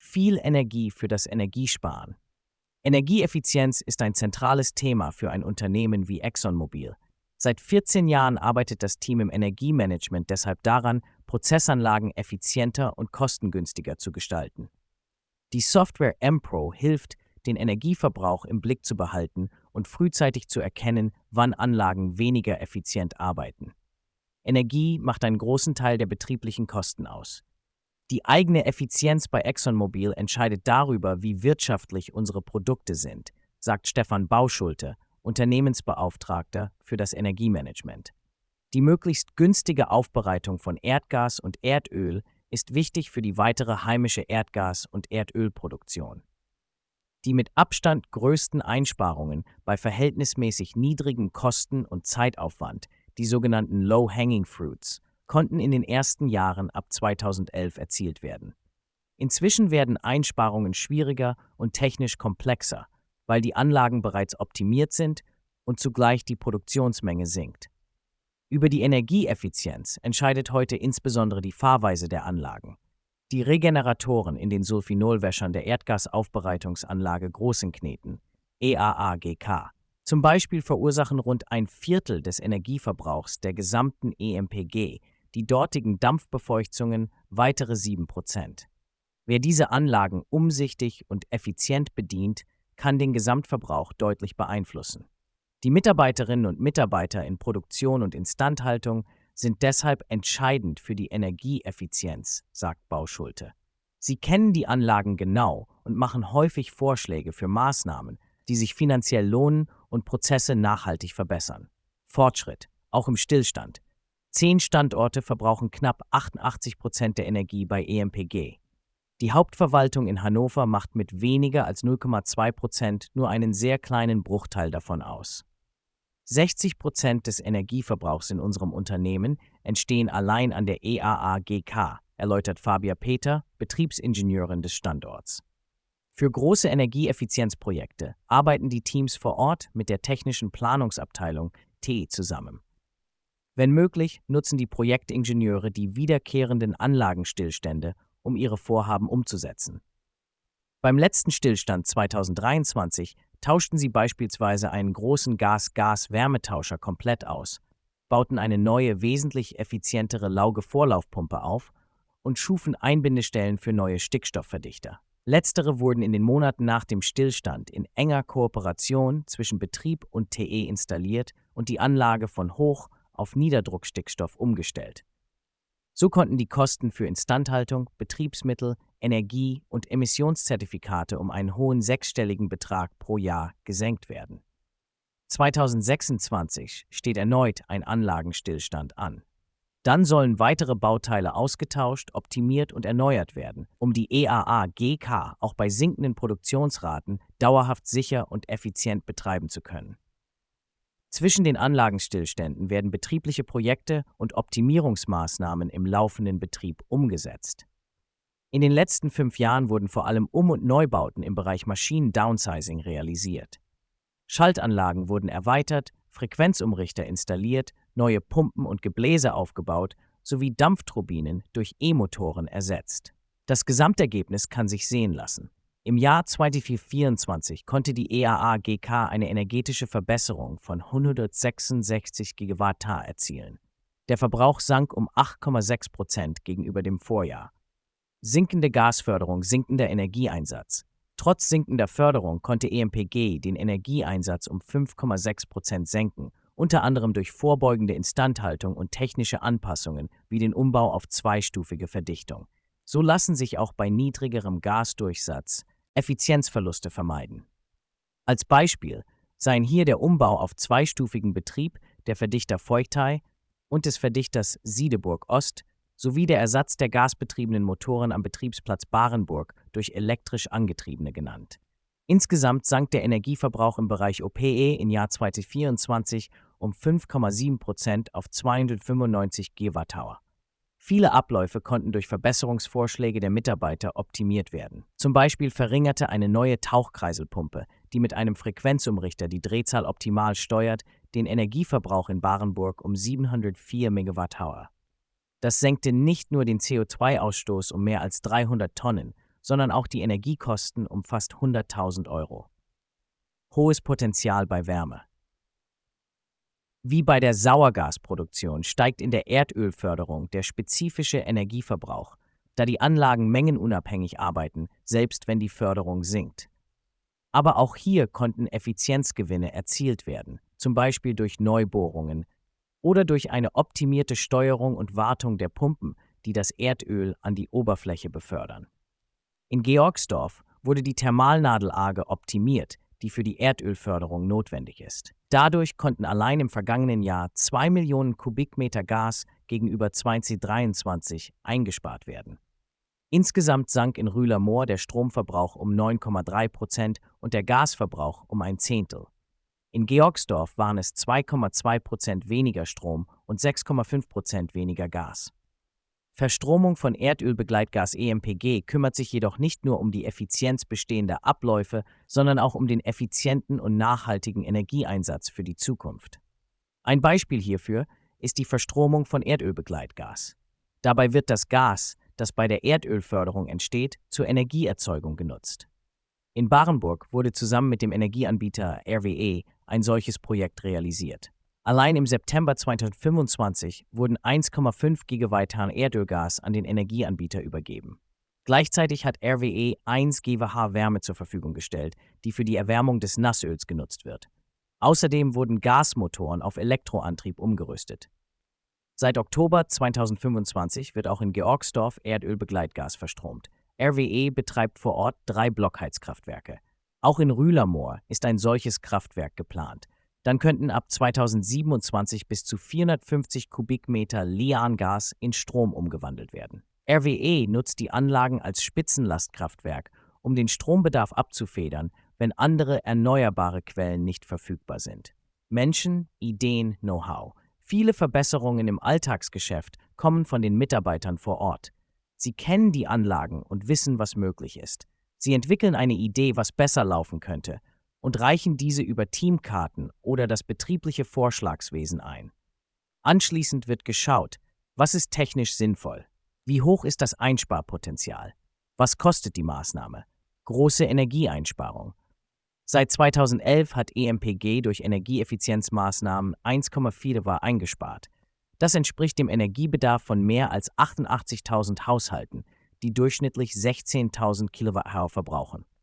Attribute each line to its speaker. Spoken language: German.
Speaker 1: Viel Energie für das Energiesparen. Energieeffizienz ist ein zentrales Thema für ein Unternehmen wie ExxonMobil. Seit 14 Jahren arbeitet das Team im Energiemanagement deshalb daran, Prozessanlagen effizienter und kostengünstiger zu gestalten. Die Software MPro hilft, den Energieverbrauch im Blick zu behalten und frühzeitig zu erkennen, wann Anlagen weniger effizient arbeiten. Energie macht einen großen Teil der betrieblichen Kosten aus. Die eigene Effizienz bei ExxonMobil entscheidet darüber, wie wirtschaftlich unsere Produkte sind, sagt Stefan Bauschulte, Unternehmensbeauftragter für das Energiemanagement. Die möglichst günstige Aufbereitung von Erdgas und Erdöl ist wichtig für die weitere heimische Erdgas- und Erdölproduktion. Die mit Abstand größten Einsparungen bei verhältnismäßig niedrigen Kosten und Zeitaufwand, die sogenannten Low-Hanging Fruits, konnten in den ersten Jahren ab 2011 erzielt werden. Inzwischen werden Einsparungen schwieriger und technisch komplexer, weil die Anlagen bereits optimiert sind und zugleich die Produktionsmenge sinkt. Über die Energieeffizienz entscheidet heute insbesondere die Fahrweise der Anlagen. Die Regeneratoren in den Sulfinolwäschern der Erdgasaufbereitungsanlage Großenkneten, EAAGK, zum Beispiel verursachen rund ein Viertel des Energieverbrauchs der gesamten EMPG, die dortigen Dampfbefeuchtungen weitere 7%. Wer diese Anlagen umsichtig und effizient bedient, kann den Gesamtverbrauch deutlich beeinflussen. Die Mitarbeiterinnen und Mitarbeiter in Produktion und Instandhaltung sind deshalb entscheidend für die Energieeffizienz, sagt Bauschulte. Sie kennen die Anlagen genau und machen häufig Vorschläge für Maßnahmen, die sich finanziell lohnen und Prozesse nachhaltig verbessern. Fortschritt, auch im Stillstand. 10 Standorte verbrauchen knapp 88% der Energie bei EMPG. Die Hauptverwaltung in Hannover macht mit weniger als 0,2% nur einen sehr kleinen Bruchteil davon aus. 60% des Energieverbrauchs in unserem Unternehmen entstehen allein an der EAAGK, erläutert Fabia Peter, Betriebsingenieurin des Standorts. Für große Energieeffizienzprojekte arbeiten die Teams vor Ort mit der technischen Planungsabteilung TE zusammen. Wenn möglich, nutzen die Projektingenieure die wiederkehrenden Anlagenstillstände, um ihre Vorhaben umzusetzen. Beim letzten Stillstand 2023 tauschten sie beispielsweise einen großen Gas-Gas-Wärmetauscher komplett aus, bauten eine neue, wesentlich effizientere Lauge-Vorlaufpumpe auf und schufen Einbindestellen für neue Stickstoffverdichter. Letztere wurden in den Monaten nach dem Stillstand in enger Kooperation zwischen Betrieb und TE installiert und die Anlage von Hoch- auf Niederdruckstickstoff umgestellt. So konnten die Kosten für Instandhaltung, Betriebsmittel, Energie- und Emissionszertifikate um einen hohen sechsstelligen Betrag pro Jahr gesenkt werden. 2026 steht erneut ein Anlagenstillstand an. Dann sollen weitere Bauteile ausgetauscht, optimiert und erneuert werden, um die EAAGK auch bei sinkenden Produktionsraten dauerhaft sicher und effizient betreiben zu können. Zwischen den Anlagenstillständen werden betriebliche Projekte und Optimierungsmaßnahmen im laufenden Betrieb umgesetzt. In den letzten 5 Jahren wurden vor allem Um- und Neubauten im Bereich Maschinen-Downsizing realisiert. Schaltanlagen wurden erweitert, Frequenzumrichter installiert, neue Pumpen und Gebläse aufgebaut sowie Dampfturbinen durch E-Motoren ersetzt. Das Gesamtergebnis kann sich sehen lassen. Im Jahr 2024 konnte die EAAGK eine energetische Verbesserung von 166 Gigawatt erzielen. Der Verbrauch sank um 8,6% gegenüber dem Vorjahr. Sinkende Gasförderung, sinkender Energieeinsatz. Trotz sinkender Förderung konnte EMPG den Energieeinsatz um 5,6% senken, unter anderem durch vorbeugende Instandhaltung und technische Anpassungen wie den Umbau auf zweistufige Verdichtung. So lassen sich auch bei niedrigerem Gasdurchsatz Effizienzverluste vermeiden. Als Beispiel seien hier der Umbau auf zweistufigen Betrieb der Verdichter Feuchtei und des Verdichters Siedeburg Ost sowie der Ersatz der gasbetriebenen Motoren am Betriebsplatz Barenburg durch elektrisch angetriebene genannt. Insgesamt sank der Energieverbrauch im Bereich OPE im Jahr 2024 um 5,7% auf 295 Gigawatt-Hour. Viele Abläufe konnten durch Verbesserungsvorschläge der Mitarbeiter optimiert werden. Zum Beispiel verringerte eine neue Tauchkreiselpumpe, die mit einem Frequenzumrichter die Drehzahl optimal steuert, den Energieverbrauch in Barenburg um 704 Megawatt-Hour. Das senkte nicht nur den CO2-Ausstoß um mehr als 300 Tonnen, sondern auch die Energiekosten um fast 100.000 Euro. Hohes Potenzial bei Wärme. Wie bei der Sauergasproduktion steigt in der Erdölförderung der spezifische Energieverbrauch, da die Anlagen mengenunabhängig arbeiten, selbst wenn die Förderung sinkt. Aber auch hier konnten Effizienzgewinne erzielt werden, zum Beispiel durch Neubohrungen oder durch eine optimierte Steuerung und Wartung der Pumpen, die das Erdöl an die Oberfläche befördern. In Georgsdorf wurde die Thermalnadelage optimiert, die für die Erdölförderung notwendig ist. Dadurch konnten allein im vergangenen Jahr 2 Millionen Kubikmeter Gas gegenüber 2023 eingespart werden. Insgesamt sank in Rühlermoor der Stromverbrauch um 9,3% und der Gasverbrauch um ein Zehntel. In Georgsdorf waren es 2,2% weniger Strom und 6,5% weniger Gas. Verstromung von Erdölbegleitgas EMPG kümmert sich jedoch nicht nur um die Effizienz bestehender Abläufe, sondern auch um den effizienten und nachhaltigen Energieeinsatz für die Zukunft. Ein Beispiel hierfür ist die Verstromung von Erdölbegleitgas. Dabei wird das Gas, das bei der Erdölförderung entsteht, zur Energieerzeugung genutzt. In Barenburg wurde zusammen mit dem Energieanbieter RWE ein solches Projekt realisiert. Allein im September 2025 wurden 1,5 Gigawatt Erdölgas an den Energieanbieter übergeben. Gleichzeitig hat RWE 1 GWh Wärme zur Verfügung gestellt, die für die Erwärmung des Nassöls genutzt wird. Außerdem wurden Gasmotoren auf Elektroantrieb umgerüstet. Seit Oktober 2025 wird auch in Georgsdorf Erdölbegleitgas verstromt. RWE betreibt vor Ort 3 Blockheizkraftwerke. Auch in Rühlermoor ist ein solches Kraftwerk geplant. Dann könnten ab 2027 bis zu 450 Kubikmeter Liangas in Strom umgewandelt werden. RWE nutzt die Anlagen als Spitzenlastkraftwerk, um den Strombedarf abzufedern, wenn andere erneuerbare Quellen nicht verfügbar sind. Menschen, Ideen, Know-how. Viele Verbesserungen im Alltagsgeschäft kommen von den Mitarbeitern vor Ort. Sie kennen die Anlagen und wissen, was möglich ist. Sie entwickeln eine Idee, was besser laufen könnte, und reichen diese über Teamkarten oder das betriebliche Vorschlagswesen ein. Anschließend wird geschaut, was ist technisch sinnvoll, wie hoch ist das Einsparpotenzial, was kostet die Maßnahme, große Energieeinsparung. Seit 2011 hat EMPG durch Energieeffizienzmaßnahmen 1,4 Var eingespart. Das entspricht dem Energiebedarf von mehr als 88.000 Haushalten, die durchschnittlich 16.000 Kilowatthour verbrauchen.